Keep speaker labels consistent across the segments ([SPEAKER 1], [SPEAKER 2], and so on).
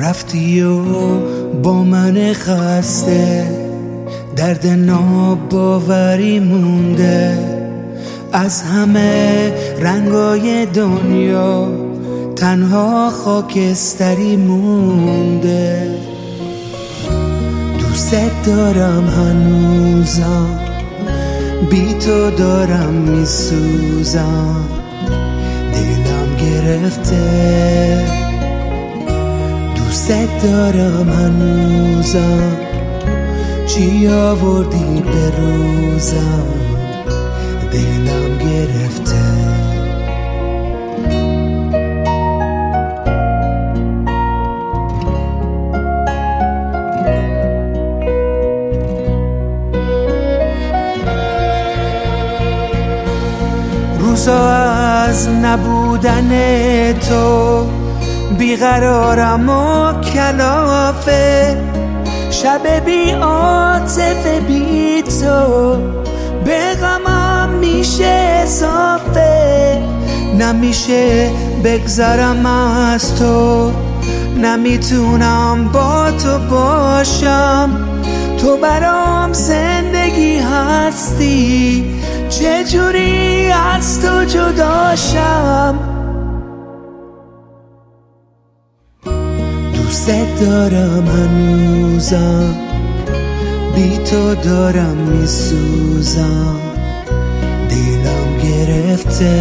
[SPEAKER 1] رفتی و با من خسته، درد ناباوری مونده. از همه رنگای دنیا تنها خاکستری مونده. دوست دارم هنوزم، بی تو دارم میسوزم، دلم گرفته. دوست دارم هنوزم، چی آوردی به روزم، دلم گرفته. روزا از نبودن تو بیقرارم و کلافه، شب بی عاطفه بی تو به غمم میشه اضافه. نمیشه بگذرم از تو، نمیتونم با تو باشم، تو برام زندگی هستی، چجوری از تو جداشم. دوست دارم هنوزم، بی تو دارم میسوزم، دلم گرفته.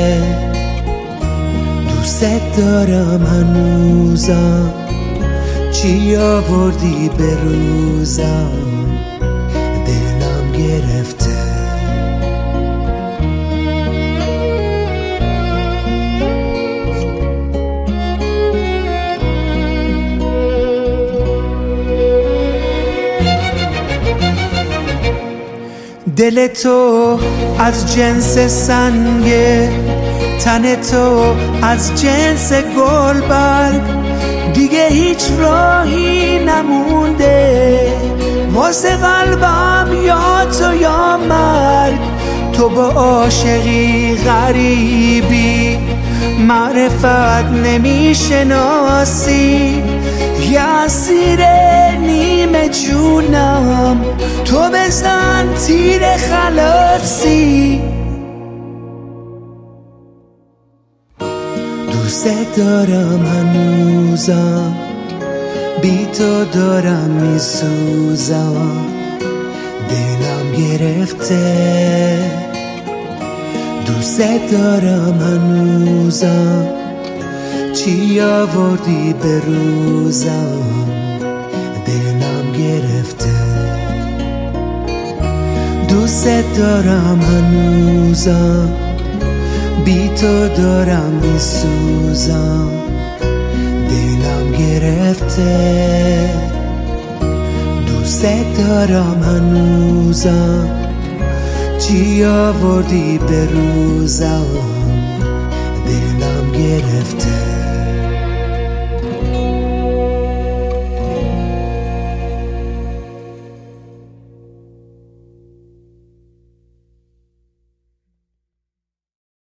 [SPEAKER 1] دوست دارم هنوزم، چی آوردی به روزم، دلم گرفته. دل تو از جنس سنگه، تن تو از جنس گلبرگ، دیگه هیچ راهی نمونده واسه قلبم، یا تو یا مرگ. تو با عاشقی غریبی، معرفت نمیشناسی، یه اسیر نیمه جونم، تو بزن تیر خلاصی. دوست دارم هنوزم، بی تو دارم میسوزم، دلم گرفته. دوست دارم هنوزم، چی آوردی به روزم، دلم گرفته. دوست دارم هنوزم، بی تو دارم میسوزم، دلم گرفته. دوست دارم هنوزم، چی آوردی به روزم، دلم گرفته.